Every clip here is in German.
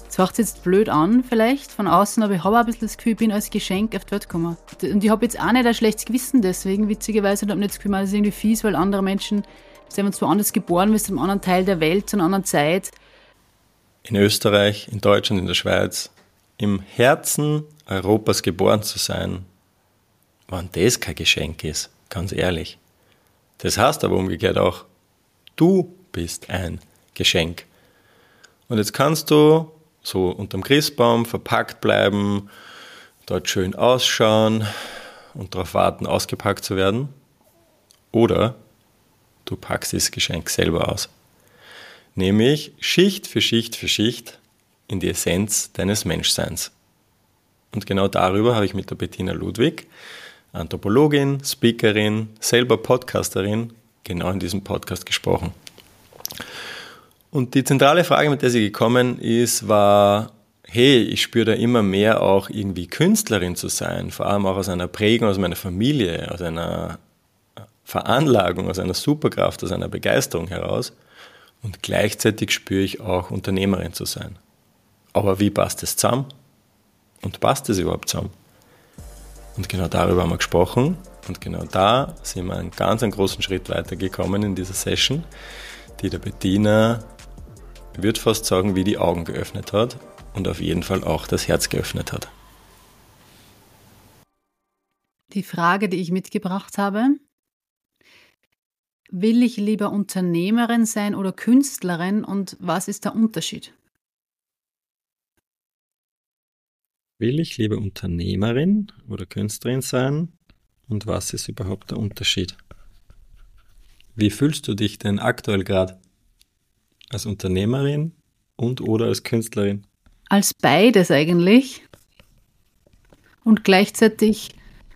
Das macht jetzt blöd an, vielleicht von außen, aber ich habe auch ein bisschen das Gefühl, ich bin als Geschenk auf die Welt gekommen. Und ich habe jetzt auch nicht ein schlechtes Gewissen deswegen, witzigerweise, und habe nicht das Gefühl, das ist irgendwie fies, weil andere Menschen sind zwar anders geboren, wirst in einem anderen Teil der Welt, zu einer anderen Zeit. In Österreich, in Deutschland, in der Schweiz, im Herzen Europas geboren zu sein, wenn das kein Geschenk ist, ganz ehrlich. Das heißt aber umgekehrt auch, du bist ein Geschenk. Und jetzt kannst du so unterm Christbaum verpackt bleiben, dort schön ausschauen und darauf warten, ausgepackt zu werden. Oder du packst das Geschenk selber aus. Nämlich Schicht für Schicht für Schicht in die Essenz deines Menschseins. Und genau darüber habe ich mit der Bettina Ludwig, Anthropologin, Speakerin, selber Podcasterin, genau in diesem Podcast gesprochen. Und die zentrale Frage, mit der sie gekommen ist, war, hey, ich spüre da immer mehr auch irgendwie Künstlerin zu sein, vor allem auch aus einer Prägung, aus meiner Familie, aus einer Veranlagung, aus einer Superkraft, aus einer Begeisterung heraus. Und gleichzeitig spüre ich auch Unternehmerin zu sein. Aber wie passt es zusammen? Und passt es überhaupt zusammen? Und genau darüber haben wir gesprochen. Und genau da sind wir einen ganz großen Schritt weitergekommen in dieser Session, die der Bettina, ich würde fast sagen, wie die Augen geöffnet hat und auf jeden Fall auch das Herz geöffnet hat. Die Frage, die ich mitgebracht habe: Will ich lieber Unternehmerin sein oder Künstlerin, und was ist der Unterschied? Will ich lieber Unternehmerin oder Künstlerin sein, und was ist überhaupt der Unterschied? Wie fühlst du dich denn aktuell gerade? Als Unternehmerin und oder als Künstlerin? Als beides eigentlich. Und gleichzeitig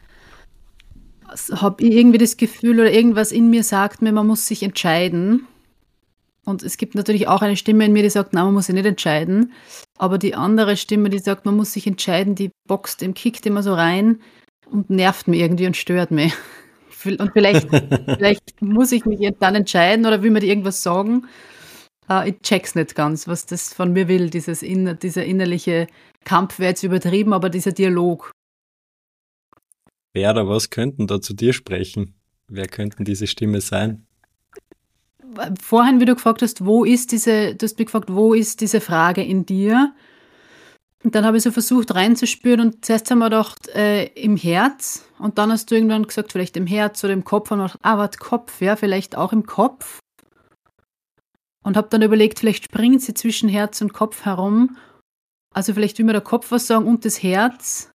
habe ich irgendwie das Gefühl, oder irgendwas in mir sagt mir, man muss sich entscheiden. Und es gibt natürlich auch eine Stimme in mir, die sagt, nein, man muss sich nicht entscheiden. Aber die andere Stimme, die sagt, man muss sich entscheiden, die boxt, im kickt immer so rein und nervt mich irgendwie und stört mich. Und vielleicht muss ich mich dann entscheiden oder will mir die irgendwas sagen. Ich check's nicht ganz, was das von mir will, dieser innerliche Kampf wäre jetzt übertrieben, aber dieser Dialog. Wer oder was könnten da zu dir sprechen? Wer könnten diese Stimme sein? Vorhin, wie du gefragt hast, du hast mich gefragt, wo ist diese Frage in dir? Und dann habe ich so versucht reinzuspüren und zuerst haben wir gedacht, im Herz, und dann hast du irgendwann gesagt, vielleicht im Herz oder im Kopf, und ich dachte, warte, Kopf, ja, vielleicht auch im Kopf. Und habe dann überlegt, vielleicht springt sie zwischen Herz und Kopf herum. Also vielleicht will mir der Kopf was sagen und das Herz.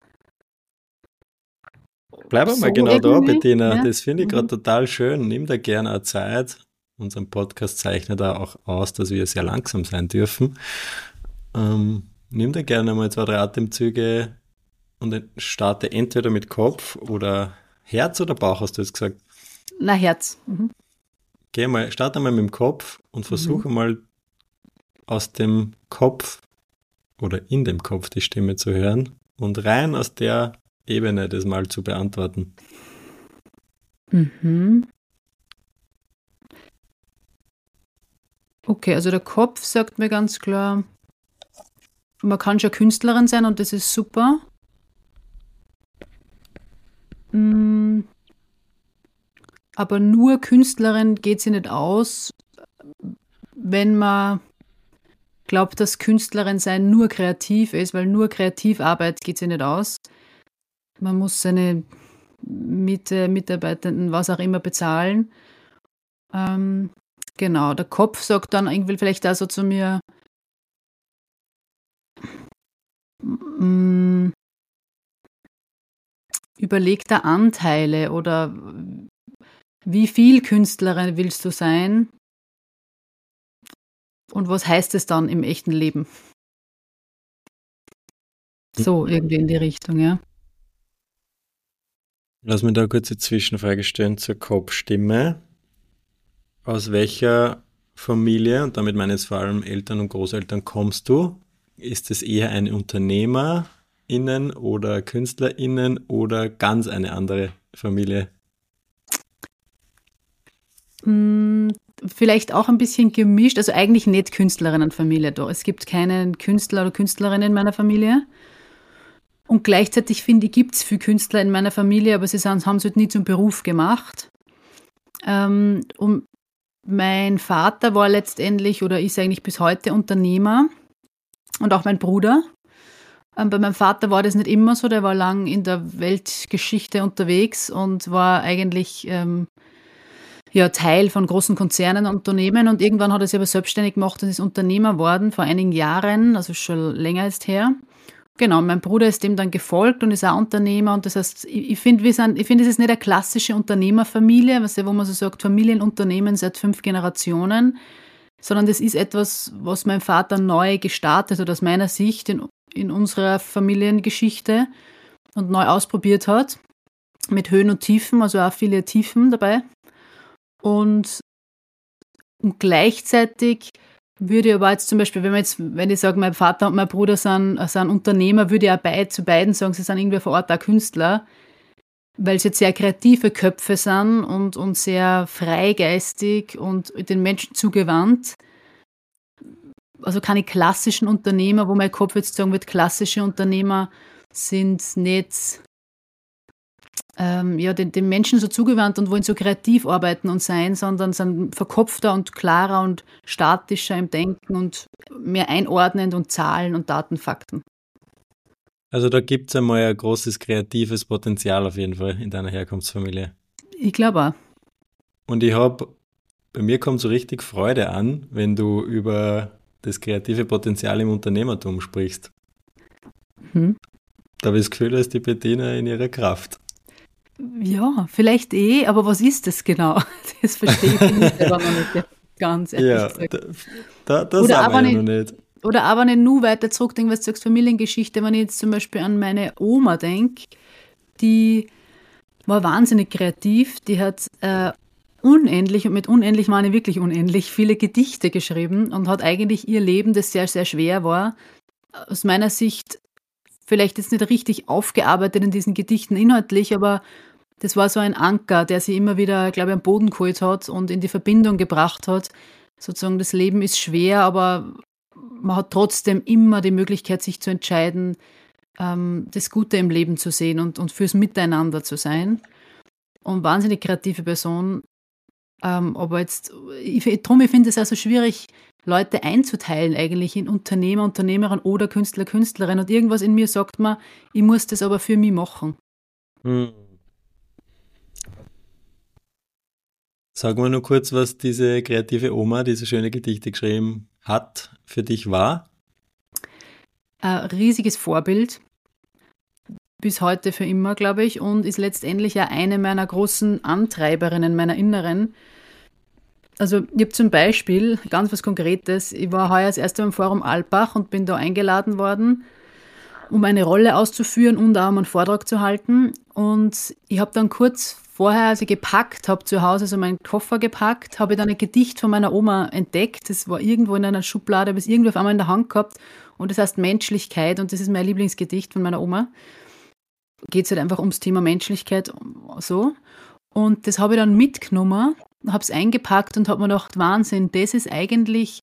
Bleib So mal genau da, irgendwie, Bettina. ja. Das finde ich gerade total schön. Nimm da gerne auch Zeit. Unser Podcast zeichnet auch aus, dass wir sehr langsam sein dürfen. Nimm da gerne mal 2, 3 Atemzüge und starte entweder mit Kopf oder Herz oder Bauch, hast du jetzt gesagt? Na, Herz. Starte mal mit dem Kopf und versuche mal aus dem Kopf oder in dem Kopf die Stimme zu hören und rein aus der Ebene das mal zu beantworten. Okay, also der Kopf sagt mir ganz klar, man kann schon Künstlerin sein und das ist super. Aber nur Künstlerin geht sie nicht aus, wenn man glaubt, dass Künstlerin sein nur kreativ ist, weil nur Kreativarbeit geht sie nicht aus. Man muss seine Mitarbeitenden, was auch immer, bezahlen. Genau, der Kopf sagt dann irgendwie vielleicht auch so zu mir, überleg da Anteile oder wie viel Künstlerin willst du sein und was heißt es dann im echten Leben? So irgendwie in die Richtung, ja. Lass mich da eine kurze Zwischenfrage stellen zur Kopfstimme. Aus welcher Familie, und damit meine ich jetzt vor allem Eltern und Großeltern, kommst du? Ist es eher eine UnternehmerInnen oder KünstlerInnen oder ganz eine andere Familie? vielleicht auch ein bisschen gemischt, also eigentlich nicht Künstlerinnenfamilie da. Es gibt keinen Künstler oder Künstlerin in meiner Familie. Und gleichzeitig finde ich, gibt es viele Künstler in meiner Familie, aber sie haben es halt nie zum Beruf gemacht. Und mein Vater war letztendlich oder ist eigentlich bis heute Unternehmer und auch mein Bruder. Bei meinem Vater war das nicht immer so, der war lang in der Weltgeschichte unterwegs und war eigentlich Teil von großen Konzernen und Unternehmen und irgendwann hat er sich aber selbstständig gemacht und ist Unternehmer geworden vor einigen Jahren, also schon länger ist her. Genau, mein Bruder ist dem dann gefolgt und ist auch Unternehmer und das heißt, ich finde, es ist nicht eine klassische Unternehmerfamilie, wo man so sagt, Familienunternehmen seit 5 Generationen, sondern das ist etwas, was mein Vater neu gestartet hat aus meiner Sicht in unserer Familiengeschichte und neu ausprobiert hat, mit Höhen und Tiefen, also auch viele Tiefen dabei. Und gleichzeitig würde ich aber jetzt zum Beispiel, wenn ich sage, mein Vater und mein Bruder sind Unternehmer, würde ich auch zu beiden sagen, sie sind irgendwie vor Ort auch Künstler, weil es jetzt sehr kreative Köpfe sind und sehr freigeistig und den Menschen zugewandt. Also keine klassischen Unternehmer, wo mein Kopf jetzt sagen wird, klassische Unternehmer sind nicht den Menschen so zugewandt und wollen so kreativ arbeiten und sein, sondern sind verkopfter und klarer und statischer im Denken und mehr einordnend und Zahlen und Daten, Fakten. Also da gibt es einmal ein großes kreatives Potenzial auf jeden Fall in deiner Herkunftsfamilie. Ich glaube auch. Und bei mir kommt so richtig Freude an, wenn du über das kreative Potenzial im Unternehmertum sprichst. Da habe ich das Gefühl, da ist die Bettina in ihrer Kraft. Ja, vielleicht aber was ist das genau? Das verstehe ich nicht, aber noch nicht ganz ehrlich gesagt. Das sagen wir ja noch nicht. Oder aber nicht nur weiter zurückdenken, was du sagst, Familiengeschichte, wenn ich jetzt zum Beispiel an meine Oma denke, die war wahnsinnig kreativ, die hat unendlich, und mit unendlich meine ich wirklich unendlich, viele Gedichte geschrieben und hat eigentlich ihr Leben, das sehr, sehr schwer war, aus meiner Sicht vielleicht jetzt nicht richtig aufgearbeitet in diesen Gedichten inhaltlich, aber das war so ein Anker, der sie immer wieder, glaube ich, am Boden geholt hat und in die Verbindung gebracht hat. Sozusagen, das Leben ist schwer, aber man hat trotzdem immer die Möglichkeit, sich zu entscheiden, das Gute im Leben zu sehen und fürs Miteinander zu sein. Und wahnsinnig kreative Person. Aber jetzt, ich finde es auch so schwierig, Leute einzuteilen eigentlich in Unternehmer, Unternehmerin oder Künstler, Künstlerin. Und irgendwas in mir sagt mir, ich muss das aber für mich machen. Sag mal nur kurz, was diese kreative Oma, diese schöne Gedichte geschrieben hat, für dich war? Ein riesiges Vorbild, bis heute für immer, glaube ich, und ist letztendlich ja eine meiner großen Antreiberinnen, meiner Inneren. Also ich habe zum Beispiel, ganz was Konkretes, ich war heuer das erste Mal im Forum Alpbach und bin da eingeladen worden, um eine Rolle auszuführen und auch um einen Vortrag zu halten. Und ich habe dann kurz vorher, als ich gepackt habe zu Hause, also meinen Koffer gepackt, habe ich dann ein Gedicht von meiner Oma entdeckt. Das war irgendwo in einer Schublade, habe ich es irgendwie auf einmal in der Hand gehabt. Und das heißt Menschlichkeit und das ist mein Lieblingsgedicht von meiner Oma. Geht es halt einfach ums Thema Menschlichkeit so. Und das habe ich dann mitgenommen, habe es eingepackt und habe mir gedacht, Wahnsinn, das ist eigentlich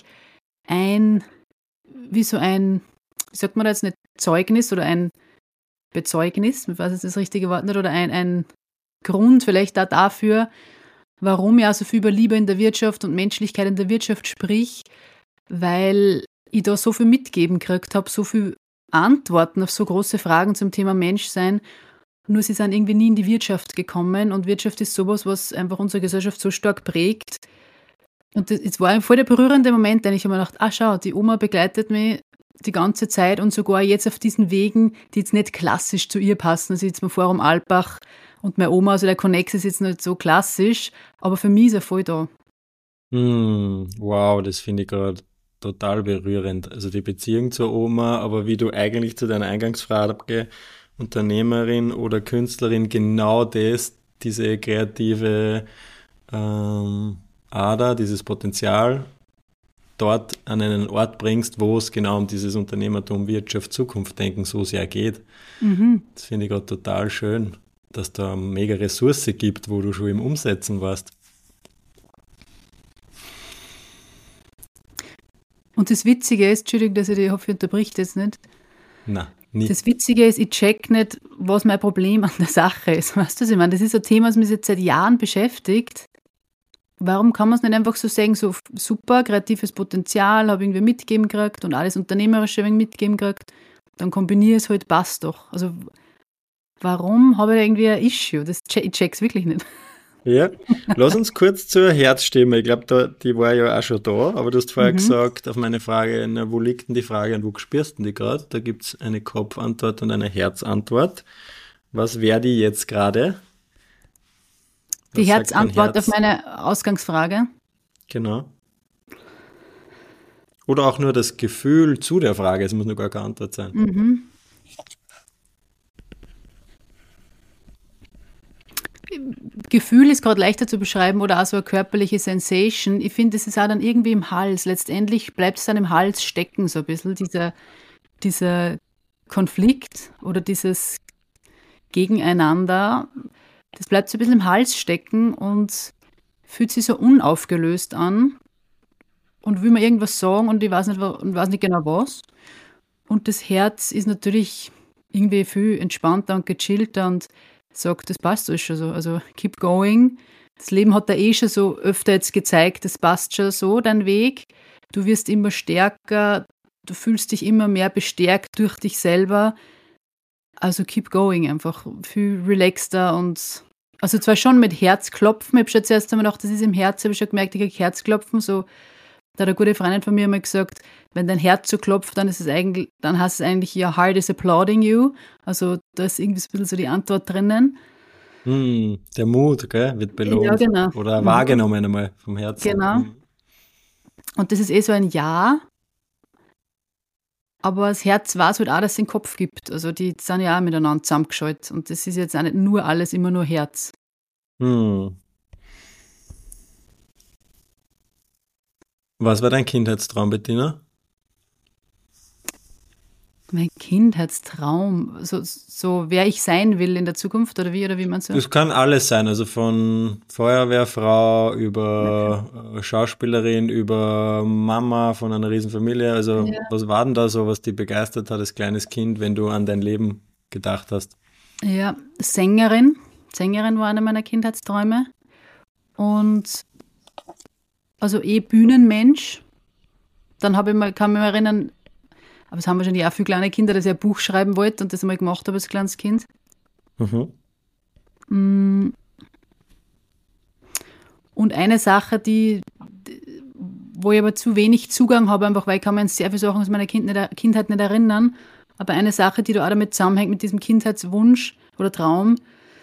wie sagt man da jetzt nicht, Zeugnis oder ein Bezeugnis, ich weiß jetzt das richtige Wort nicht, oder ein Grund vielleicht auch dafür, warum ich auch so viel über Liebe in der Wirtschaft und Menschlichkeit in der Wirtschaft sprich, weil ich da so viel mitgeben gekriegt habe, so viel Antworten auf so große Fragen zum Thema Menschsein, nur sie sind irgendwie nie in die Wirtschaft gekommen und Wirtschaft ist sowas, was einfach unsere Gesellschaft so stark prägt. Und es war voll der berührende Moment, denn ich habe mir gedacht, schau, die Oma begleitet mich die ganze Zeit und sogar jetzt auf diesen Wegen, die jetzt nicht klassisch zu ihr passen. Also jetzt mal Forum Alpbach und meine Oma, also der Connex ist jetzt nicht so klassisch, aber für mich ist er voll da. Wow, das finde ich gerade total berührend. Also die Beziehung zur Oma, aber wie du eigentlich zu deiner Eingangsfrage, Unternehmerin oder Künstlerin, genau diese kreative Ader, dieses Potenzial dort an einen Ort bringst, wo es genau um dieses Unternehmertum, Wirtschaft, Zukunft denken so sehr geht. Das finde ich gerade total schön, dass da eine mega Ressource gibt, wo du schon im Umsetzen warst. Und das Witzige ist, Entschuldigung, dass ich hoffe, ich unterbricht jetzt nicht. Na, nie. Das Witzige ist, ich check nicht, was mein Problem an der Sache ist. Weißt du, was ich meine? Das ist ein Thema, das mich jetzt seit Jahren beschäftigt. Warum kann man es nicht einfach so sagen, so super, kreatives Potenzial, habe irgendwie mitgeben gekriegt und alles Unternehmerische mitgeben gekriegt, dann kombiniere es halt, passt doch. Also warum habe ich da irgendwie ein Issue? Ich check's wirklich nicht. Ja, lass uns kurz zur Herzstimme. Ich glaube, die war ja auch schon da, aber du hast vorher gesagt, auf meine Frage, na, wo liegt denn die Frage und wo spürst du die gerade? Da gibt es eine Kopfantwort und eine Herzantwort. Was wäre die jetzt gerade? Die Was sagt dein Herzantwort Herz? auf meine Ausgangsfrage. Genau. Oder auch nur das Gefühl zu der Frage, es muss nur gar keine Antwort sein. Gefühl ist gerade leichter zu beschreiben oder auch so eine körperliche Sensation. Ich finde, es ist auch dann irgendwie im Hals. Letztendlich bleibt es dann im Hals stecken, so ein bisschen, dieser Konflikt oder dieses Gegeneinander. Das bleibt so ein bisschen im Hals stecken und fühlt sich so unaufgelöst an und will mir irgendwas sagen und ich weiß nicht genau was. Und das Herz ist natürlich irgendwie viel entspannter und gechillter und sagt, das passt alles schon so. Also keep going. Das Leben hat da eh schon so öfter jetzt gezeigt, das passt schon so, dein Weg. Du wirst immer stärker, du fühlst dich immer mehr bestärkt durch dich selber. Also keep going, einfach viel relaxter und also zwar schon mit Herzklopfen, ich habe schon zuerst einmal gedacht, das ist im Herz, habe ich schon gemerkt, ich kriege Herzklopfen, so, da hat eine gute Freundin von mir mal gesagt, wenn dein Herz so klopft, dann heißt es eigentlich, your heart is applauding you, also da ist irgendwie so ein bisschen so die Antwort drinnen. Der Mut, gell, wird Ja, belohnt genau. oder wahrgenommen einmal vom Herzen. Genau. Und das ist eh so ein Ja, aber das Herz weiß halt auch, dass es den Kopf gibt. Also die sind ja auch miteinander zusammengeschaltet. Und das ist jetzt auch nicht nur alles, immer nur Herz. Hm. Was war dein Kindheitstraum, Bettina? Mein Kindheitstraum, so wer ich sein will in der Zukunft oder wie man so. Das kann alles sein, also von Feuerwehrfrau über Schauspielerin, über Mama von einer Riesenfamilie. Also Ja. was war denn da so, was dich begeistert hat als kleines Kind, wenn du an dein Leben gedacht hast? Ja, Sängerin. Sängerin war einer meiner Kindheitsträume. Und also Bühnenmensch. Dann kann ich mich erinnern, aber es haben wahrscheinlich auch viele kleine Kinder, dass ich ein Buch schreiben wollte und das einmal gemacht habe als kleines Kind. Mhm. Und eine Sache, wo ich aber zu wenig Zugang habe, einfach weil ich kann mich an sehr viele Sachen aus meiner Kindheit nicht erinnern. Aber eine Sache, die da auch damit zusammenhängt, mit diesem Kindheitswunsch oder Traum,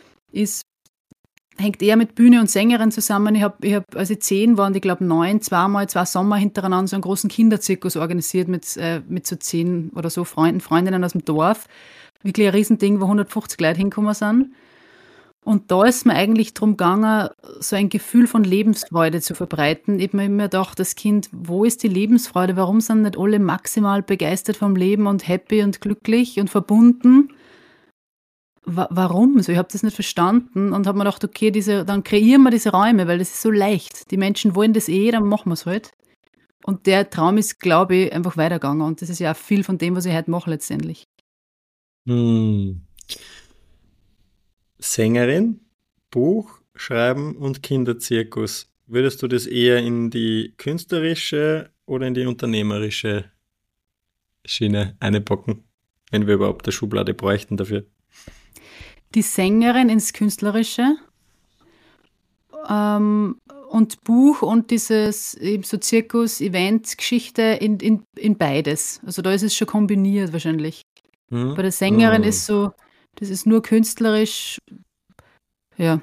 hängt eher mit Bühne und Sängerin zusammen. Ich hab, als ich 10 war und ich glaube 9, zwei Sommer hintereinander so einen großen Kinderzirkus organisiert mit so 10 oder so Freundinnen aus dem Dorf. Wirklich ein Riesending, wo 150 Leute hingekommen sind. Und da ist mir eigentlich darum gegangen, so ein Gefühl von Lebensfreude zu verbreiten. Ich habe mir immer gedacht, das Kind, wo ist die Lebensfreude? Warum sind nicht alle maximal begeistert vom Leben und happy und glücklich und verbunden? Warum? So, ich habe das nicht verstanden und habe mir gedacht, okay, dann kreieren wir diese Räume, weil das ist so leicht. Die Menschen wollen das eh, dann machen wir es halt. Und der Traum ist, glaube ich, einfach weitergegangen. Und das ist ja auch viel von dem, was ich heute mache letztendlich. Hm. Sängerin, Buch, Schreiben und Kinderzirkus. Würdest du das eher in die künstlerische oder in die unternehmerische Schiene einpacken, wenn wir überhaupt eine Schublade bräuchten dafür? Die Sängerin ins Künstlerische und Buch und dieses eben so Zirkus, Event, Geschichte in beides. Also da ist es schon kombiniert wahrscheinlich. Hm? Bei der Sängerin ist so, das ist nur künstlerisch, ja.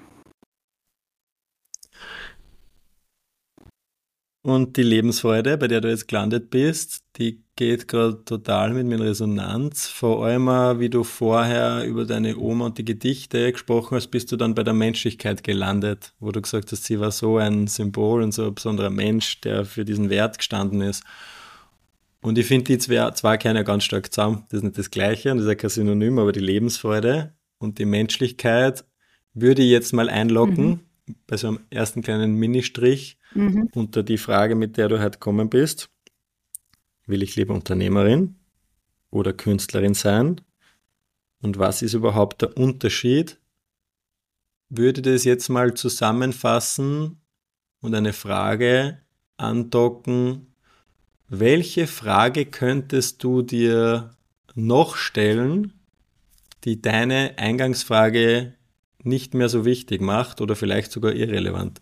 Und die Lebensfreude, bei der du jetzt gelandet bist, die geht gerade total mit mir in Resonanz. Vor allem, wie du vorher über deine Oma und die Gedichte gesprochen hast, bist du dann bei der Menschlichkeit gelandet, wo du gesagt hast, sie war so ein Symbol und so ein besonderer Mensch, der für diesen Wert gestanden ist. Und ich finde, die zwei gehören ja ganz stark zusammen. Das ist nicht das Gleiche und das ist ja kein Synonym, aber die Lebensfreude und die Menschlichkeit würde ich jetzt mal einloggen, bei so einem ersten kleinen Ministrich unter die Frage, mit der du heute gekommen bist. will ich lieber Unternehmerin oder Künstlerin sein? Und was ist überhaupt der Unterschied? Würde das jetzt mal zusammenfassen und eine Frage andocken. Welche Frage könntest du dir noch stellen, die deine Eingangsfrage nicht mehr so wichtig macht oder vielleicht sogar irrelevant?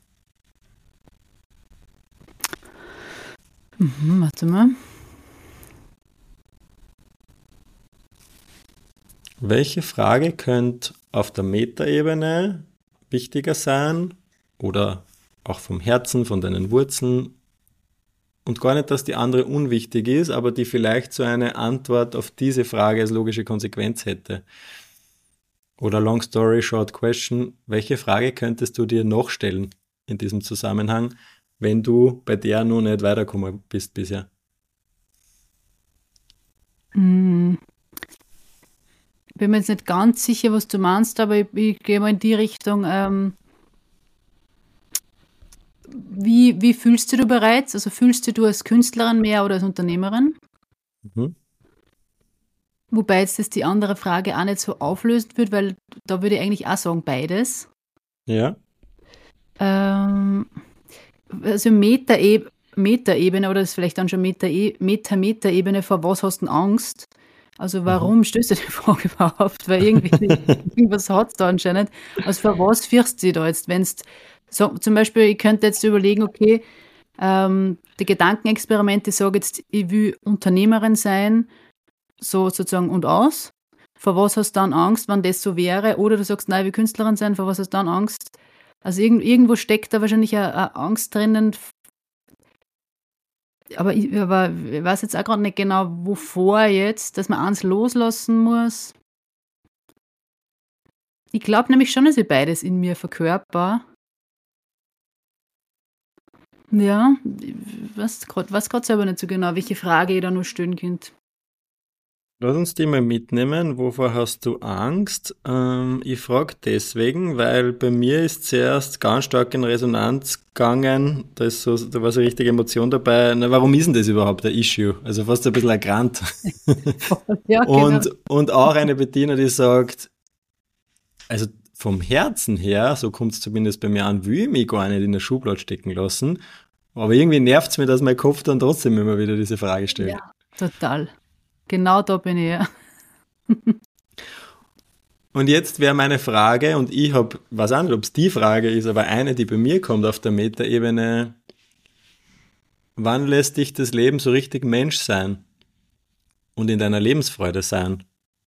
Warte mal. Welche Frage könnte auf der Metaebene wichtiger sein oder auch vom Herzen, von deinen Wurzeln und gar nicht, dass die andere unwichtig ist, aber die vielleicht so eine Antwort auf diese Frage als logische Konsequenz hätte? Oder long story, short question, welche Frage könntest du dir noch stellen in diesem Zusammenhang, wenn du bei der noch nicht weitergekommen bist bisher? Bin mir jetzt nicht ganz sicher, was du meinst, aber ich gehe mal in die Richtung. Wie fühlst du dich bereits? Also fühlst du als Künstlerin mehr oder als Unternehmerin? Mhm. Wobei jetzt das die andere Frage auch nicht so auflöst wird, weil da würde ich eigentlich auch sagen, beides. Ja. Also Metaebene oder das ist vielleicht dann schon Metaebene, vor was hast du denn Angst? Also warum stößt du die Frage überhaupt? Weil irgendwas hat es da anscheinend. Also vor was fürchtest du dich da jetzt? Wenn so, zum Beispiel, ich könnte jetzt überlegen, okay, die Gedankenexperimente, ich sage jetzt, ich will Unternehmerin sein, so sozusagen und aus. Vor was hast du dann Angst, wenn das so wäre? Oder du sagst, nein, ich will Künstlerin sein, vor was hast du dann Angst? Also irgendwo steckt da wahrscheinlich eine Angst drinnen. Aber ich weiß jetzt auch gerade nicht genau, wovor jetzt, dass man eins loslassen muss. Ich glaube nämlich schon, dass ich beides in mir verkörper. Ja, ich weiß gerade selber nicht so genau, welche Frage ich da noch stellen könnte. Lass uns die mal mitnehmen. Wovor hast du Angst? Ich frage deswegen, weil bei mir ist zuerst ganz stark in Resonanz gegangen. Da war so eine richtige Emotion dabei. Na, warum ist denn das überhaupt ein Issue? Also fast ein bisschen ein Grant. Ja, genau. Und auch eine Bettina, die sagt, also vom Herzen her, so kommt es zumindest bei mir an, will ich mich gar nicht in der Schublade stecken lassen. Aber irgendwie nervt es mir, dass mein Kopf dann trotzdem immer wieder diese Frage stellt. Ja, total. Genau da bin ich, ja. Und jetzt wäre meine Frage, und ich weiß auch nicht, ob es die Frage ist, aber eine, die bei mir kommt auf der Metaebene: Wann lässt dich das Leben so richtig Mensch sein und in deiner Lebensfreude sein?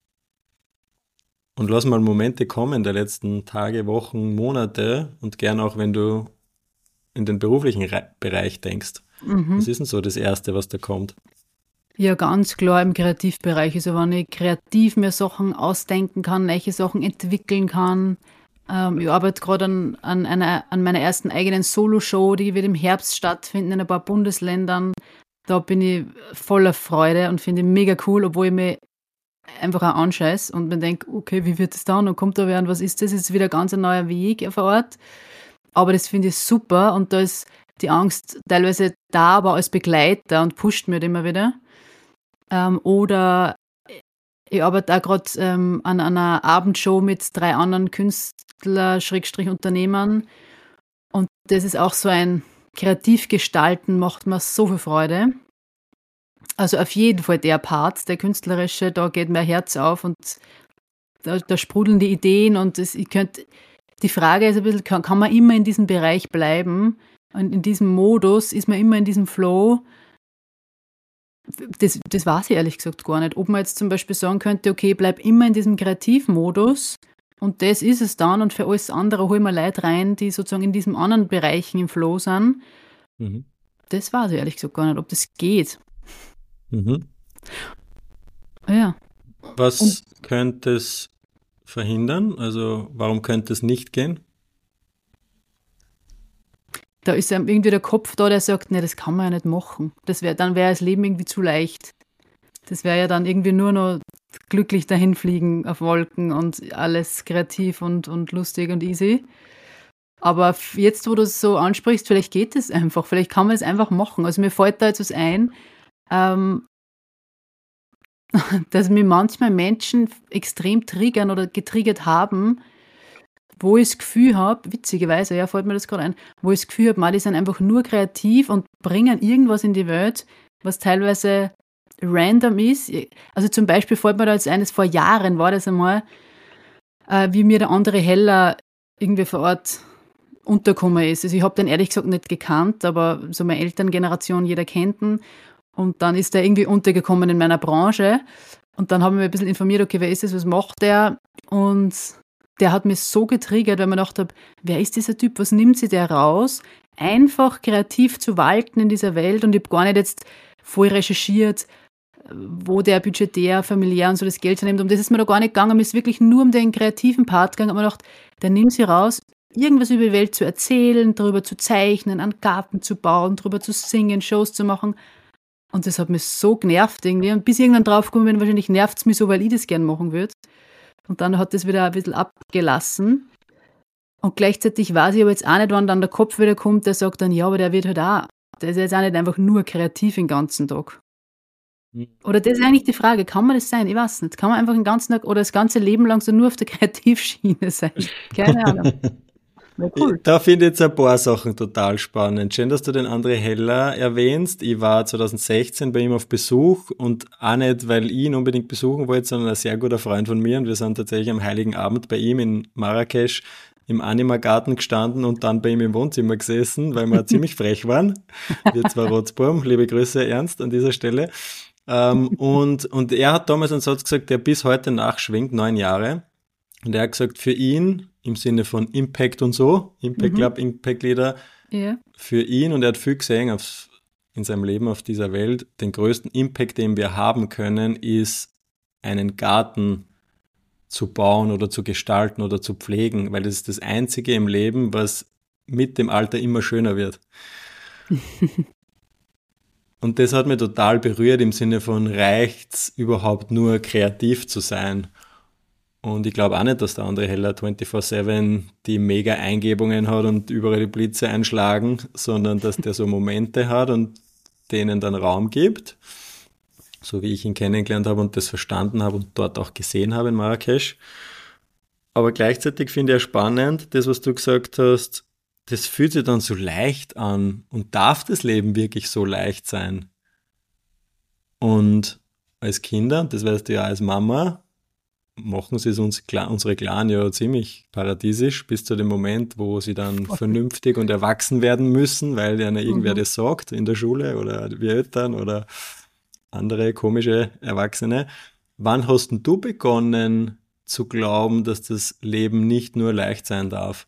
Und lass mal Momente kommen der letzten Tage, Wochen, Monate und gern auch, wenn du in den beruflichen Bereich denkst. Was ist denn so das Erste, was da kommt? Ja, ganz klar im Kreativbereich. Also wenn ich kreativ mir Sachen ausdenken kann, neue Sachen entwickeln kann. Ich arbeite gerade an meiner ersten eigenen Solo-Show, die wird im Herbst stattfinden in ein paar Bundesländern. Da bin ich voller Freude und finde ich mega cool, obwohl ich mich einfach auch anscheiß und mir denke, okay, wie wird das dann? Und kommt da wer und was ist das? Ist wieder ganz ein neuer Weg auf Ort. Aber das finde ich super und da ist die Angst teilweise da, aber als Begleiter und pusht mir immer wieder. Oder ich arbeite auch gerade an einer Abendshow mit 3 anderen Künstler-Unternehmern und das ist auch so ein Kreativgestalten, macht mir so viel Freude. Also auf jeden Fall der Part, der künstlerische, da geht mein Herz auf und da sprudeln die Ideen und die Frage ist ein bisschen, kann man immer in diesem Bereich bleiben und in diesem Modus, ist man immer in diesem Flow? Das weiß ich ehrlich gesagt gar nicht. Ob man jetzt zum Beispiel sagen könnte, okay, bleib immer in diesem Kreativmodus und das ist es dann und für alles andere holen wir Leute rein, die sozusagen in diesen anderen Bereichen im Flow sind. Das weiß ich ehrlich gesagt gar nicht, ob das geht. Ja. Was könnte es verhindern? Also warum könnte es nicht gehen? Da ist einem irgendwie der Kopf da, der sagt, nee, das kann man ja nicht machen. Dann wäre das Leben irgendwie zu leicht. Das wäre ja dann irgendwie nur noch glücklich dahinfliegen auf Wolken und alles kreativ und lustig und easy. Aber jetzt, wo du es so ansprichst, vielleicht geht es einfach. Vielleicht kann man es einfach machen. Also mir fällt da jetzt was ein. dass mir manchmal Menschen extrem triggern oder getriggert haben, wo ich das Gefühl habe, witzigerweise, ja, fällt mir das gerade ein, wo ich das Gefühl habe, die sind einfach nur kreativ und bringen irgendwas in die Welt, was teilweise random ist. Also zum Beispiel fällt mir da jetzt ein, vor Jahren war das einmal, wie mir der andere Heller irgendwie vor Ort untergekommen ist. Also ich habe den ehrlich gesagt nicht gekannt, aber so meine Elterngeneration, jeder kennt ihn. Und dann ist der irgendwie untergekommen in meiner Branche. Und dann haben wir ein bisschen informiert, okay, wer ist das, was macht der? Und der hat mich so getriggert, weil man gedacht habe, wer ist dieser Typ, was nimmt sie der raus? Einfach kreativ zu walten in dieser Welt. Und ich habe gar nicht jetzt voll recherchiert, wo der budgetär, familiär und so das Geld nimmt. Um das ist mir da gar nicht gegangen. Mir ist wirklich nur um den kreativen Part gegangen. Ich habe mir gedacht, der nimmt sie raus, irgendwas über die Welt zu erzählen, darüber zu zeichnen, einen Garten zu bauen, darüber zu singen, Shows zu machen. Und das hat mich so genervt irgendwie. Und bis ich irgendwann drauf gekommen bin, wahrscheinlich nervt es mich so, weil ich das gern machen würde. Und dann hat das wieder ein bisschen abgelassen. Und gleichzeitig weiß ich aber jetzt auch nicht, wann dann der Kopf wieder kommt, der sagt dann, ja, aber der wird halt auch, der ist jetzt auch nicht einfach nur kreativ den ganzen Tag. Oder das ist eigentlich die Frage, kann man das sein? Ich weiß nicht. Kann man einfach den ganzen Tag oder das ganze Leben lang so nur auf der Kreativschiene sein? Keine Ahnung. Cool. Da finde ich jetzt ein paar Sachen total spannend. Schön, dass du den André Heller erwähnst. Ich war 2016 bei ihm auf Besuch und auch nicht, weil ich ihn unbedingt besuchen wollte, sondern ein sehr guter Freund von mir und wir sind tatsächlich am Heiligen Abend bei ihm in Marrakesch im Anima-Garten gestanden und dann bei ihm im Wohnzimmer gesessen, weil wir ziemlich frech waren. Wir zwei Rotzburm, liebe Grüße Ernst an dieser Stelle. Und er hat damals einen Satz gesagt, der bis heute nachschwingt, 9 Jahre. Und er hat gesagt, für ihn, im Sinne von Impact und so, Impact Club, Impact Leader, für ihn, und er hat viel gesehen in seinem Leben auf dieser Welt, den größten Impact, den wir haben können, ist, einen Garten zu bauen oder zu gestalten oder zu pflegen, weil das ist das Einzige im Leben, was mit dem Alter immer schöner wird. Und das hat mich total berührt im Sinne von, reicht's überhaupt nur kreativ zu sein? Und ich glaube auch nicht, dass der André Heller 24/7 die mega Eingebungen hat und überall die Blitze einschlagen, sondern dass der so Momente hat und denen dann Raum gibt, so wie ich ihn kennengelernt habe und das verstanden habe und dort auch gesehen habe in Marrakesch. Aber gleichzeitig finde ich spannend, das, was du gesagt hast, das fühlt sich dann so leicht an und darf das Leben wirklich so leicht sein? Und als Kinder, das weißt du ja als Mama, machen sie es unsere Kleinen ja ziemlich paradiesisch, bis zu dem Moment, wo sie dann vernünftig und erwachsen werden müssen, weil ihnen irgendwer das sagt in der Schule oder wir Eltern oder andere komische Erwachsene. Wann hast denn du begonnen zu glauben, dass das Leben nicht nur leicht sein darf?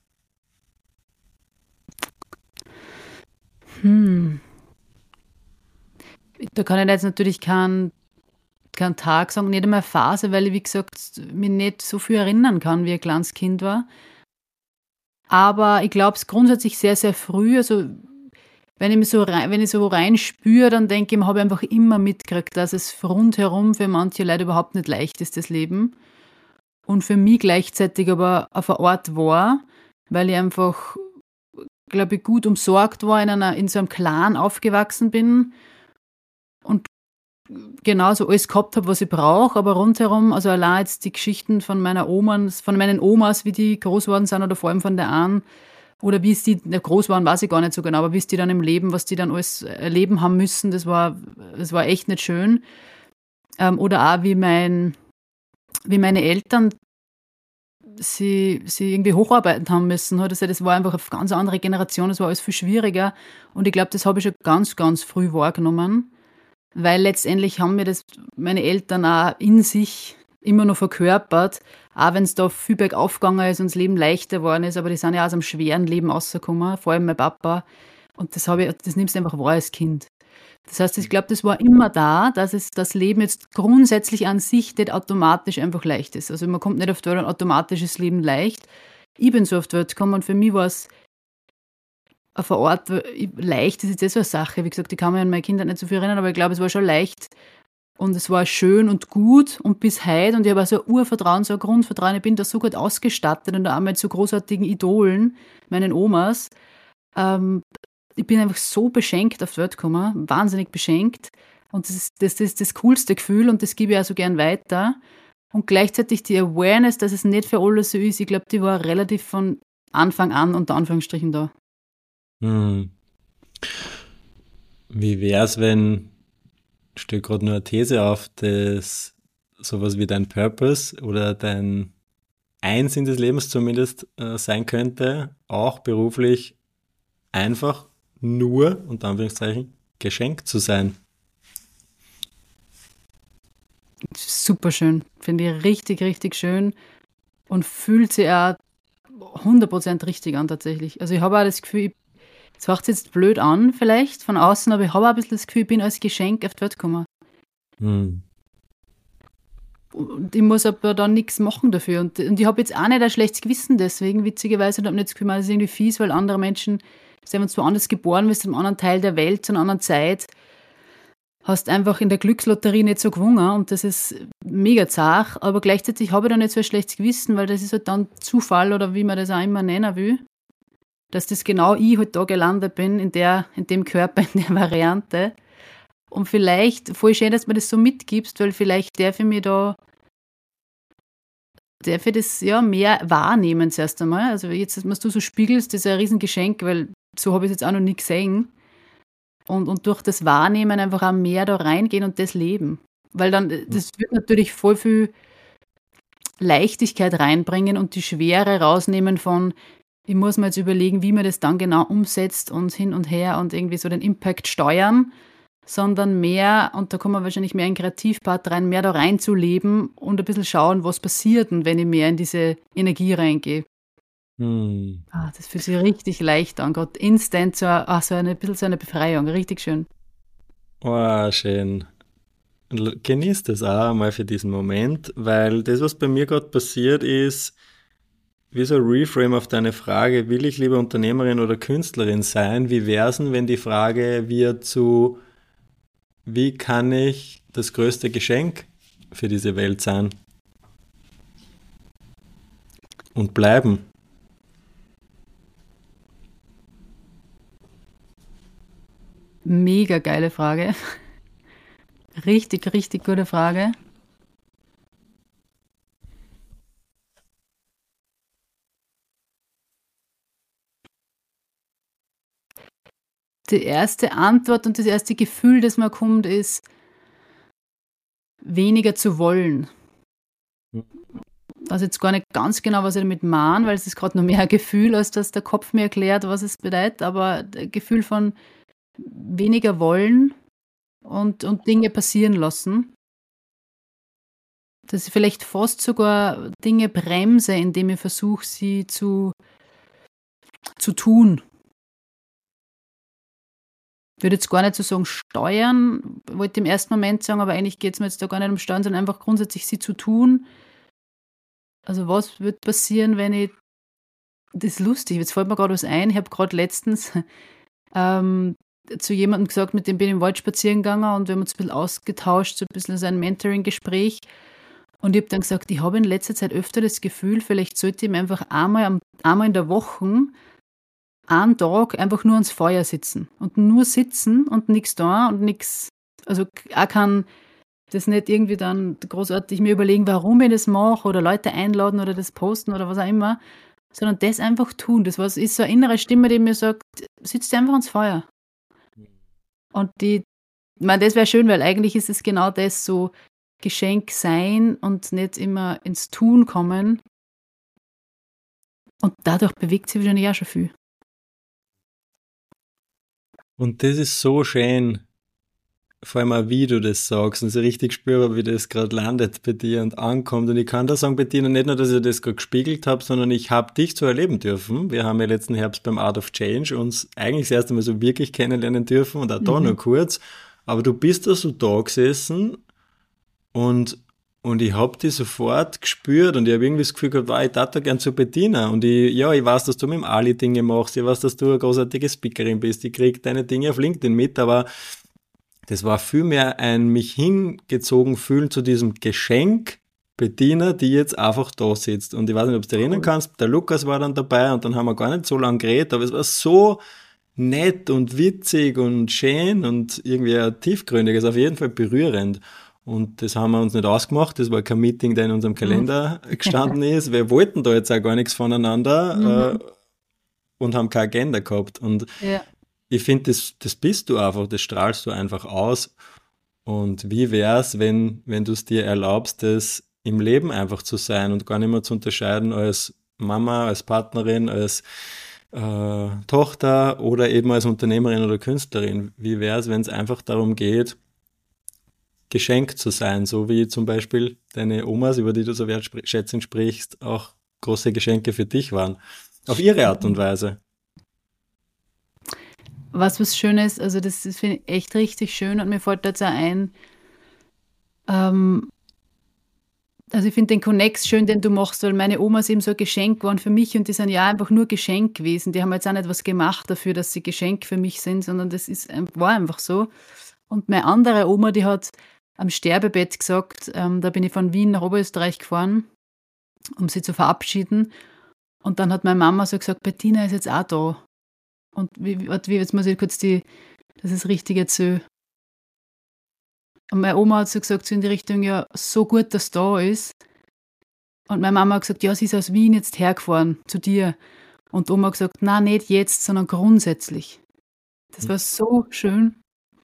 Da kann ich jetzt natürlich keinen Tag sagen, nicht einmal eine Phase, weil ich, wie gesagt, mich nicht so viel erinnern kann, wie ich ein kleines Kind war. Aber ich glaube es grundsätzlich sehr, sehr früh. Also wenn ich so reinspüre, dann denke ich, habe ich einfach immer mitgekriegt, dass es rundherum für manche Leute überhaupt nicht leicht ist, das Leben. Und für mich gleichzeitig aber auf eine Art war, weil ich einfach, glaube ich, gut umsorgt war, in so einem Clan aufgewachsen bin und genauso alles gehabt habe, was ich brauche, aber rundherum, also allein jetzt die Geschichten von meinen Omas, wie die groß geworden sind oder vor allem von der einen, oder wie es die groß waren, weiß ich gar nicht so genau, aber wie es die dann im Leben, was die dann alles erleben haben müssen, das war echt nicht schön. Oder auch wie meine Eltern sie irgendwie hocharbeiten haben müssen. Also das war einfach eine ganz andere Generation, das war alles viel schwieriger und ich glaube, das habe ich schon ganz, ganz früh wahrgenommen. Weil letztendlich haben mir das meine Eltern auch in sich immer noch verkörpert, auch wenn es da viel bergauf gegangen ist und das Leben leichter geworden ist, aber die sind ja aus einem schweren Leben rausgekommen, vor allem mein Papa. Und das nimmst du einfach wahr als Kind. Das heißt, ich glaube, das war immer da, dass das Leben jetzt grundsätzlich an sich nicht automatisch einfach leicht ist. Also man kommt nicht auf die Welt, ein automatisches Leben leicht. Ich bin so auf die Welt gekommen und für mich war es auf eine Art leicht, das ist jetzt so eine Sache. Wie gesagt, ich kann mich an meine Kinder nicht so viel erinnern, aber ich glaube, es war schon leicht und es war schön und gut und bis heute und ich habe auch so ein Urvertrauen, so ein Grundvertrauen. Ich bin da so gut ausgestattet und auch mit so großartigen Idolen, meinen Omas. Ich bin einfach so beschenkt auf die Welt gekommen, wahnsinnig beschenkt. Und das ist das coolste Gefühl und das gebe ich auch so gern weiter. Und gleichzeitig die Awareness, dass es nicht für alle so ist, ich glaube, die war relativ von Anfang an unter Anführungsstrichen da. Hm. Wie wär's, wenn, ich stelle gerade nur eine These auf, dass sowas wie dein Purpose oder dein Einsinn des Lebens zumindest sein könnte, auch beruflich einfach nur, unter Anführungszeichen, geschenkt zu sein. Super schön. Finde ich richtig, richtig schön und fühlt sich auch 100% richtig an tatsächlich. Also ich habe auch das Gefühl, es hört sich jetzt blöd an vielleicht von außen, aber ich habe auch ein bisschen das Gefühl, ich bin als Geschenk auf die Welt gekommen. Hm. Und ich muss aber dann nichts machen dafür. Und ich habe jetzt auch nicht ein schlechtes Gewissen deswegen, witzigerweise, und habe nicht das Gefühl, das ist irgendwie fies, weil andere Menschen, sind zwar anders geboren, bist in einem anderen Teil der Welt, zu einer anderen Zeit, hast einfach in der Glückslotterie nicht so gewonnen und das ist mega zart, aber gleichzeitig habe ich dann nicht so ein schlechtes Gewissen, weil das ist halt dann Zufall oder wie man das auch immer nennen will, dass das genau ich halt da gelandet bin, in dem Körper, in der Variante. Und vielleicht, voll schön, dass du mir das so mitgibst, weil vielleicht darf ich das ja mehr wahrnehmen zuerst einmal. Also jetzt, was du so spiegelst, das ist ein Riesengeschenk, weil so habe ich es jetzt auch noch nie gesehen. Und durch das Wahrnehmen einfach auch mehr da reingehen und das leben. Weil dann, das wird natürlich voll viel Leichtigkeit reinbringen und die Schwere rausnehmen von, ich muss mir jetzt überlegen, wie man das dann genau umsetzt und hin und her und irgendwie so den Impact steuern, sondern mehr, und da kommen wir wahrscheinlich mehr in den Kreativpart rein, mehr da reinzuleben und ein bisschen schauen, was passiert, und wenn ich mehr in diese Energie reingehe. Hm. Das fühlt sich richtig leicht an, gerade instant ein bisschen so eine Befreiung, richtig schön. Oh, schön. Genieß das auch mal für diesen Moment, weil das, was bei mir gerade passiert ist, wie so ein Reframe auf deine Frage, will ich lieber Unternehmerin oder Künstlerin sein? Wie wär's denn, wenn die Frage wird zu, wie kann ich das größte Geschenk für diese Welt sein und bleiben? Mega geile Frage. Richtig, richtig gute Frage. Die erste Antwort und das erste Gefühl, das mir kommt, ist, weniger zu wollen. Ich weiß jetzt gar nicht ganz genau, was ich damit meine, weil es ist gerade noch mehr ein Gefühl, als dass der Kopf mir erklärt, was es bedeutet, aber ein Gefühl von weniger wollen und Dinge passieren lassen. Dass ich vielleicht fast sogar Dinge bremse, indem ich versuche, sie zu tun. Ich würde jetzt gar nicht so sagen steuern, wollte im ersten Moment sagen, aber eigentlich geht es mir jetzt da gar nicht um Steuern, sondern einfach grundsätzlich sie zu tun. Also was wird passieren, wenn ich, das ist lustig, jetzt fällt mir gerade was ein, ich habe gerade letztens zu jemandem gesagt, mit dem bin ich im Wald spazieren gegangen und wir haben uns ein bisschen ausgetauscht, so ein bisschen so ein Mentoring-Gespräch. Und ich habe dann gesagt, ich habe in letzter Zeit öfter das Gefühl, vielleicht sollte ich mir einfach einmal in der Woche einen Tag einfach nur ans Feuer sitzen. Und nur sitzen und nichts da und nichts, also auch kann das nicht irgendwie dann großartig mir überlegen, warum ich das mache oder Leute einladen oder das posten oder was auch immer, sondern das einfach tun. Das ist so eine innere Stimme, die mir sagt, sitzt einfach ans Feuer. Und ich meine, das wäre schön, weil eigentlich ist es genau das, so Geschenk sein und nicht immer ins Tun kommen. Und dadurch bewegt sich wahrscheinlich auch schon viel. Und das ist so schön, vor allem auch wie du das sagst und so richtig spürbar, wie das gerade landet bei dir und ankommt. Und ich kann da sagen, Bettina, nicht nur, dass ich das gerade gespiegelt habe, sondern ich habe dich so erleben dürfen. Wir haben ja letzten Herbst beim Art of Change uns eigentlich das erste Mal so wirklich kennenlernen dürfen und auch da nur kurz. Aber du bist da so da gesessen und ich habe die sofort gespürt und ich habe irgendwie das Gefühl gehabt, wow, ich darf da gern zu Bettina. Und ich weiß, dass du mit dem Ali Dinge machst, ich weiß, dass du eine großartige Speakerin bist, ich krieg deine Dinge auf LinkedIn mit, aber das war vielmehr ein mich hingezogen fühlen zu diesem Geschenk Bettina, die jetzt einfach da sitzt. Und ich weiß nicht, ob du dich erinnern kannst, der Lukas war dann dabei und dann haben wir gar nicht so lange geredet, aber es war so nett und witzig und schön und irgendwie auch tiefgründig, also auf jeden Fall berührend. Und das haben wir uns nicht ausgemacht, das war kein Meeting, der in unserem Mhm. Kalender gestanden ist. Wir wollten da jetzt auch gar nichts voneinander Mhm. und haben keine Agenda gehabt. Und Ja. ich finde, das bist du einfach, das strahlst du einfach aus. Und wie wär's, wenn du es dir erlaubst, das im Leben einfach zu sein und gar nicht mehr zu unterscheiden als Mama, als Partnerin, als Tochter oder eben als Unternehmerin oder Künstlerin? Wie wär's, wenn es einfach darum geht, geschenkt zu sein, so wie zum Beispiel deine Omas, über die du so wertschätzend sprichst, auch große Geschenke für dich waren. Auf ihre Art und Mhm. Weise. Was Schönes, also das finde ich echt richtig schön und mir fällt dazu ein, ähm, also ich finde den Connex schön, den du machst, weil meine Omas eben so ein Geschenk waren für mich und die sind ja einfach nur Geschenk gewesen. Die haben jetzt auch nicht was gemacht dafür, dass sie Geschenk für mich sind, sondern das ist, war einfach so. Und meine andere Oma, die hat am Sterbebett gesagt, da bin ich von Wien nach Oberösterreich gefahren, um sie zu verabschieden. Und dann hat meine Mama so gesagt, Bettina ist jetzt auch da. Und jetzt muss ich kurz das ist richtig erzählen. Und meine Oma hat so gesagt, so in die Richtung, ja, so gut, dass da ist. Und meine Mama hat gesagt, ja, sie ist aus Wien jetzt hergefahren zu dir. Und Oma hat gesagt, na, nicht jetzt, sondern grundsätzlich. Das war so schön.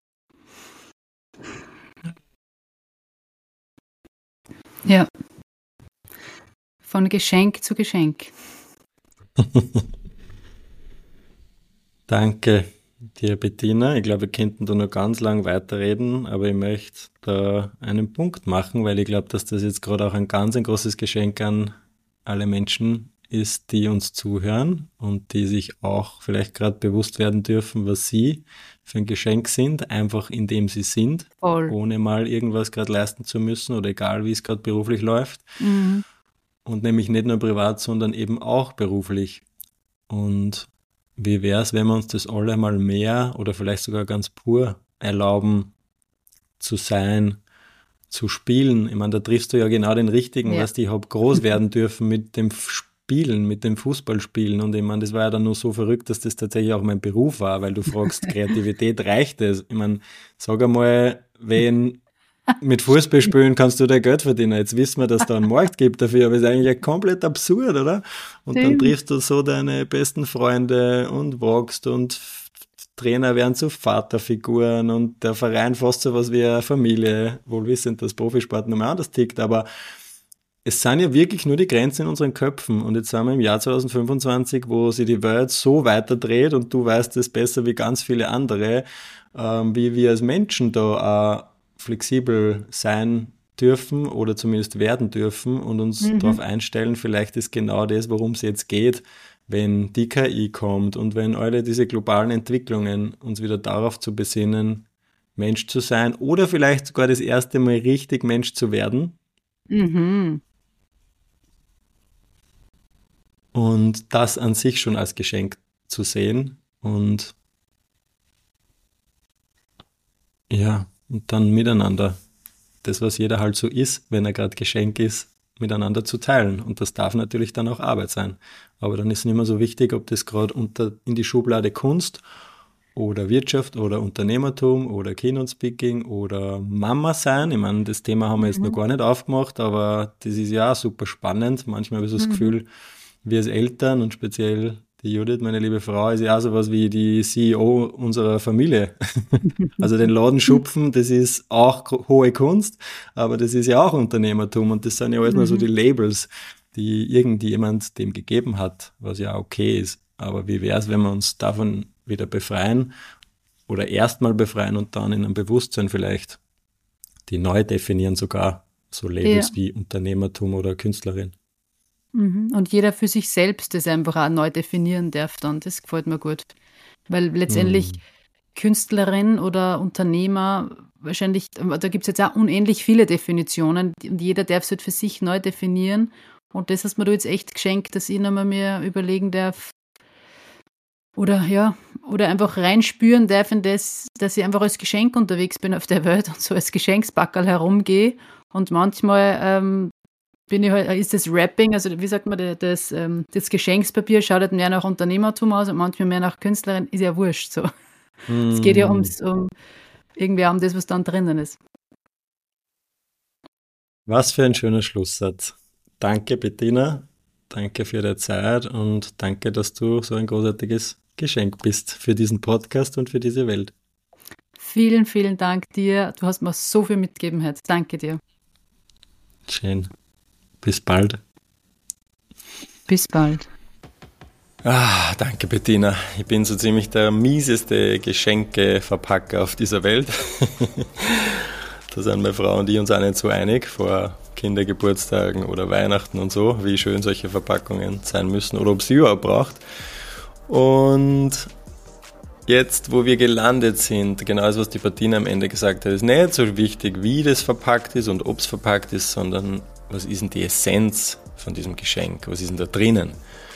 Ja, von Geschenk zu Geschenk. Danke dir, Bettina. Ich glaube, wir könnten da noch ganz lang weiterreden, aber ich möchte da einen Punkt machen, weil ich glaube, dass das jetzt gerade auch ein großes Geschenk an alle Menschen ist, die uns zuhören und die sich auch vielleicht gerade bewusst werden dürfen, was sie für ein Geschenk sind, einfach indem sie sind, Voll. ohne mal irgendwas gerade leisten zu müssen oder egal, wie es gerade beruflich läuft. Mhm. Und nämlich nicht nur privat, sondern eben auch beruflich. Und wie wäre es, wenn wir uns das alle mal mehr oder vielleicht sogar ganz pur erlauben zu sein, zu spielen? Ich meine, da triffst du ja genau den richtigen, Ja. weißt du, ich habe groß werden dürfen mit dem Spielen, mit dem Fußballspielen und ich meine, das war ja dann nur so verrückt, dass das tatsächlich auch mein Beruf war, weil du fragst, Kreativität reicht es? Ich meine, sag einmal, wen mit Fußballspielen kannst du da Geld verdienen. Jetzt wissen wir, dass da einen Markt gibt dafür, aber ist eigentlich ja komplett absurd, oder? Und dann Stimmt. triffst du so deine besten Freunde und wachst und Trainer werden zu Vaterfiguren und der Verein fast so was wie eine Familie, wohl wissend, dass Profisport nochmal anders tickt, aber es sind ja wirklich nur die Grenzen in unseren Köpfen und jetzt sind wir im Jahr 2025, wo sich die Welt so weiter dreht und du weißt es besser wie ganz viele andere, wie wir als Menschen da auch flexibel sein dürfen oder zumindest werden dürfen und uns darauf Mhm. einstellen, vielleicht ist genau das, worum es jetzt geht, wenn die KI kommt und wenn alle diese globalen Entwicklungen uns wieder darauf zu besinnen, Mensch zu sein oder vielleicht sogar das erste Mal richtig Mensch zu werden Mhm. und das an sich schon als Geschenk zu sehen und ja, und dann miteinander das, was jeder halt so ist, wenn er gerade Geschenk ist, miteinander zu teilen. Und das darf natürlich dann auch Arbeit sein. Aber dann ist nicht mehr so wichtig, ob das gerade unter in die Schublade Kunst oder Wirtschaft oder Unternehmertum oder Keynote Speaking oder Mama sein. Ich meine, das Thema haben wir jetzt noch Mhm. gar nicht aufgemacht, aber das ist ja auch super spannend. Manchmal habe ich so das Mhm. Gefühl, wir als Eltern und speziell die Judith, meine liebe Frau, ist ja auch sowas wie die CEO unserer Familie. Also den Laden schupfen, das ist auch hohe Kunst, aber das ist ja auch Unternehmertum und das sind ja alles nur so die Mhm. Labels, die irgendjemand dem gegeben hat, was ja okay ist. Aber wie wäre es, wenn wir uns davon wieder befreien oder erstmal befreien und dann in einem Bewusstsein vielleicht die neu definieren, sogar so Ja. Labels wie Unternehmertum oder Künstlerin. Mhm. Und jeder für sich selbst das einfach auch neu definieren darf dann. Das gefällt mir gut. Weil letztendlich Hm. Künstlerin oder Unternehmer, wahrscheinlich, da gibt es jetzt auch unendlich viele Definitionen und jeder darf es halt für sich neu definieren. Und das hast mir du jetzt echt geschenkt, dass ich nochmal mir überlegen darf oder ja, oder einfach reinspüren darf in das, dass ich einfach als Geschenk unterwegs bin auf der Welt und so als Geschenkspackerl herumgehe und manchmal bin ich halt, ist das Wrapping, also wie sagt man, das Geschenkspapier schaut halt mehr nach Unternehmertum aus und manchmal mehr nach Künstlerin, ist ja wurscht so. Es geht ja irgendwie um das, was dann drinnen ist. Was für ein schöner Schlusssatz. Danke, Bettina. Danke für deine Zeit und danke, dass du so ein großartiges Geschenk bist für diesen Podcast und für diese Welt. Vielen, vielen Dank dir. Du hast mir so viel mitgegeben heute. Danke dir. Schön. Bis bald. Bis bald. Danke, Bettina. Ich bin so ziemlich der mieseste Geschenkeverpacker auf dieser Welt. Da sind meine Frau und ich uns auch nicht so einig vor Kindergeburtstagen oder Weihnachten und so, wie schön solche Verpackungen sein müssen oder ob sie überhaupt braucht. Und jetzt, wo wir gelandet sind, genau das, was die Bettina am Ende gesagt hat, ist nicht so wichtig, wie das verpackt ist und ob es verpackt ist, sondern was ist denn die Essenz von diesem Geschenk? Was ist denn da drinnen?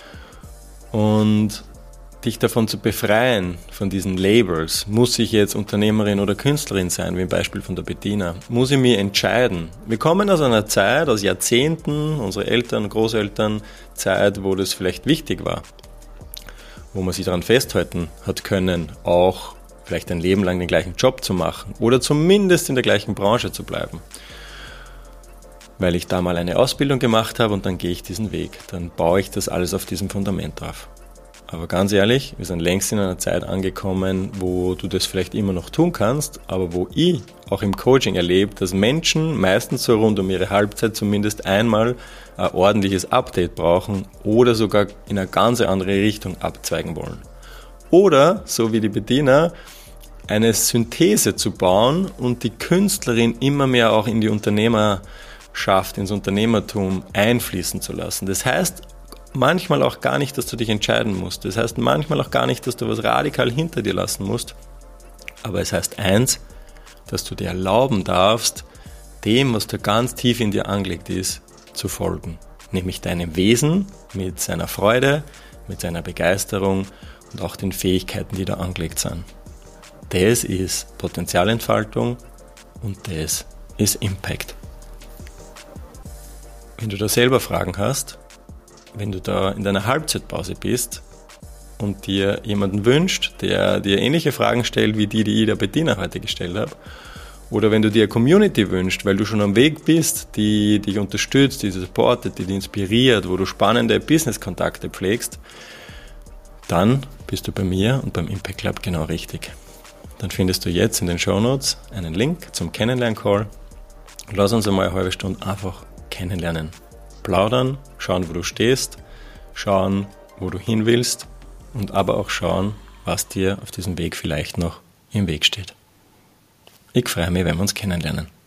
Und dich davon zu befreien, von diesen Labels, muss ich jetzt Unternehmerin oder Künstlerin sein, wie im Beispiel von der Bettina, muss ich mich entscheiden. Wir kommen aus einer Zeit, aus Jahrzehnten, unsere Eltern, Großeltern, Zeit, wo das vielleicht wichtig war, wo man sich daran festhalten hat können, auch vielleicht ein Leben lang den gleichen Job zu machen oder zumindest in der gleichen Branche zu bleiben. Weil ich da mal eine Ausbildung gemacht habe und dann gehe ich diesen Weg. Dann baue ich das alles auf diesem Fundament drauf. Aber ganz ehrlich, wir sind längst in einer Zeit angekommen, wo du das vielleicht immer noch tun kannst, aber wo ich auch im Coaching erlebe, dass Menschen meistens so rund um ihre Halbzeit zumindest einmal ein ordentliches Update brauchen oder sogar in eine ganz andere Richtung abzweigen wollen. Oder, so wie die Bettina, eine Synthese zu bauen und die Künstlerin immer mehr auch in die Unternehmerschaft, ins Unternehmertum einfließen zu lassen. Das heißt manchmal auch gar nicht, dass du dich entscheiden musst. Das heißt manchmal auch gar nicht, dass du was radikal hinter dir lassen musst. Aber es heißt eins, dass du dir erlauben darfst, dem, was da ganz tief in dir angelegt ist, zu folgen. Nämlich deinem Wesen mit seiner Freude, mit seiner Begeisterung und auch den Fähigkeiten, die da angelegt sind. Das ist Potenzialentfaltung und das ist Impact. Wenn du da selber Fragen hast, wenn du da in deiner Halbzeitpause bist und dir jemanden wünscht, der dir ähnliche Fragen stellt, wie die ich der Bettina heute gestellt habe, oder wenn du dir eine Community wünschst, weil du schon am Weg bist, die dich unterstützt, die dich supportet, die dich inspiriert, wo du spannende Business-Kontakte pflegst, dann bist du bei mir und beim Impact Club genau richtig. Dann findest du jetzt in den Shownotes einen Link zum Kennenlern-Call. Lass uns einmal eine halbe Stunde einfach kennenlernen. Plaudern, schauen, wo du stehst, schauen, wo du hin willst und aber auch schauen, was dir auf diesem Weg vielleicht noch im Weg steht. Ich freue mich, wenn wir uns kennenlernen.